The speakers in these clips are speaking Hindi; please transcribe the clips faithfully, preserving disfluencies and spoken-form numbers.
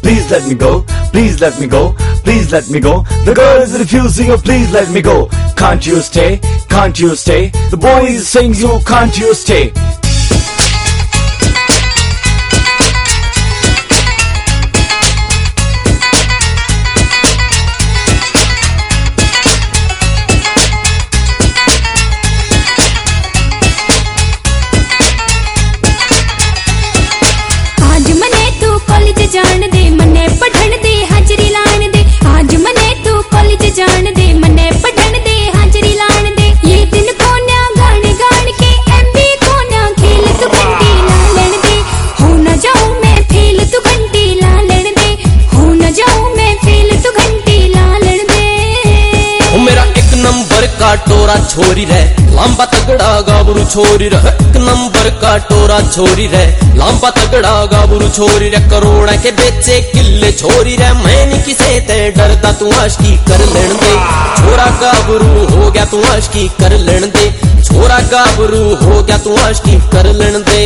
please let me go, please let me go, please let me go. The girl is refusing, oh please let me go. Can't you stay, can't you stay? The boy is saying, you can't you stay? जान दे मने पढ़न दे हाजरी लान दे, आज मने तू कॉलेज जान दे मने पढ़न दे हाजरी लान दे। ये दिन कोना गाने गान के एमबी कोना खेल तू घंटी ला लेन दे, हो न जाऊं मैं फेल तू घंटी ला लेन दे, हो न जाऊं मैं फेल तू घंटी ला लेन दे। ओ मेरा एक नंबर का टोरा छोरी रे लंबा तगड़ा गाबरू छोरी रे, एक नंबर का टोरा छोरी रे लंबा तगड़ा गाबरू छोरी रे। करोड़ के बेचे किले छोरी रे, मैं नहीं किसे ते डरता तू आशिकी कर लेन दे। छोरा गाबरू हो गया तू आशिकी कर लेन दे, छोरा गाबरू हो गया तू आशिकी कर लेन दे।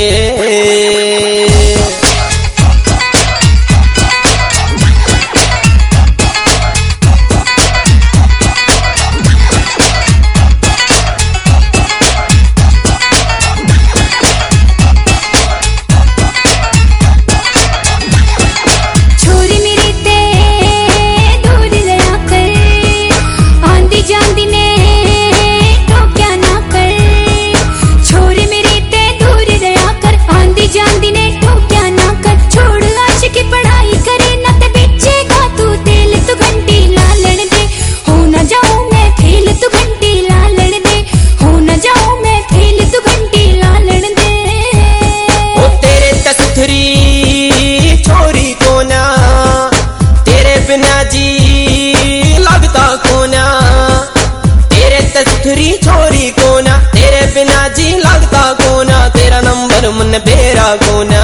तेरी छोरी कोना तेरे बिना जी लगता कोना, तेरा नंबर मन बेरा कोना।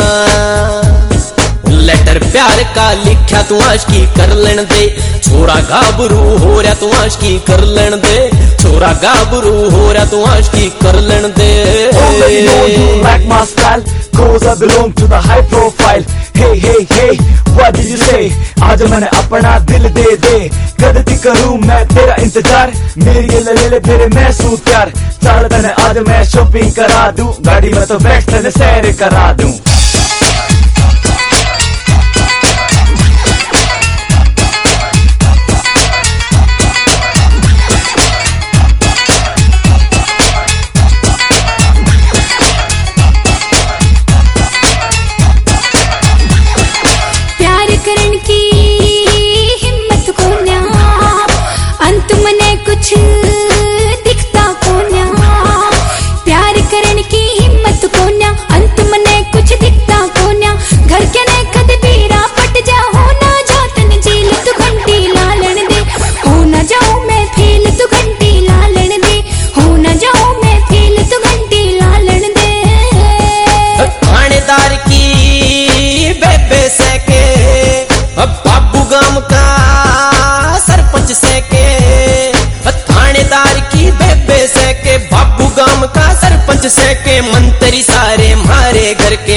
लेटर प्यार का लिखा तू आशिकी कर लेन दे, छोरा गाबरू हो रहा तू आशिकी कर लेन दे, छोरा गाबरू हो रहा तू आशिकी कर लेन दे। Already know you like my style, cause I belong to the high profile. Hey hey hey, what did you say? आज मैंने अपना दिल दे दे, कदती करूँ मैं तेरा इंतजार, मेरी ये ले ले फिर मैं सूं प्यार। चल तने आज मैं शॉपिंग करा दूं, गाड़ी में तो बैठ तने सैर करा दूं। दिखता कोन्या प्यार करने की हिम्मत कोन्या, अंत मने कुछ दिखता कोन्या। घर के ने कद बीरा पट जा, हो ना जाओ तन झील तू घंटी ला लेन दे, हो ना जाऊं मैं फेल तू घंटी ला लेन दे, हो ना जाऊं मैं फेल तू घंटी ला लेन दे। थानेदार की बेबे से के बाबू गांव का सरपंच से के, थानेदार की बेबे से के बाबू गांव का सरपंच से के, मंत्री सारे मारे घर के।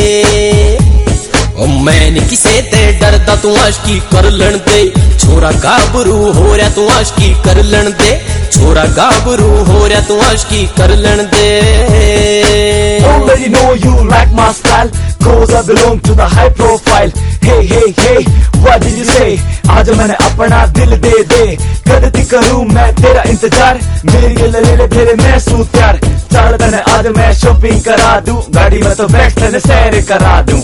ओ मैंने किसे ते डरदा तू आशिकी कर लेन दे, छोरा गाबरू हो रहा तू आशिकी कर लेन दे, छोरा गाबरू हो रहा तू आशिकी कर लेन दे। Already know you like my style, cause I belong to the high profile. Hey hey hey, what did you say? आज मैंने अपना दिल दे दे, कदती करूँ मैं तेरा इंतजार, मेरी ये ले ले फिर मैं सूं प्यार। चल तने आज मैं शॉपिंग करा दूं, गाड़ी में तो बैठ तने सैर करा दूं।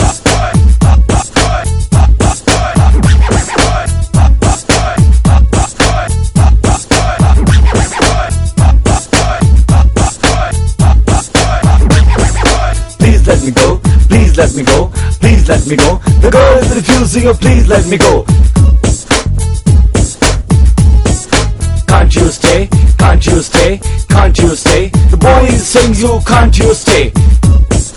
Please let me go, please let me go, please let me go. The girl is refusing, oh please let me go. Can't you stay, can't you stay, can't you stay? The boy is saying, you can't you stay?